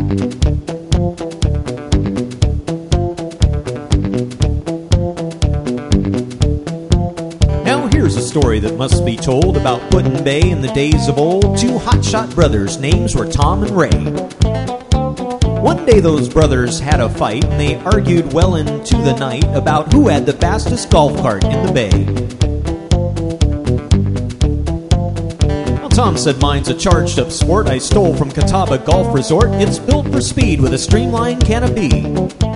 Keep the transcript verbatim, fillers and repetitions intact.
Now here's a story that must be told about Put-in-Bay in the days of old. Two hotshot brothers, names were Tom and Ray. One day those brothers had a fight, and they argued well into the night about who had the fastest golf cart in the bay. Well, Tom said, "Mine's a charged-up sport I stole from Catawba Golf Resort. It's built for speed with a streamlined canopy."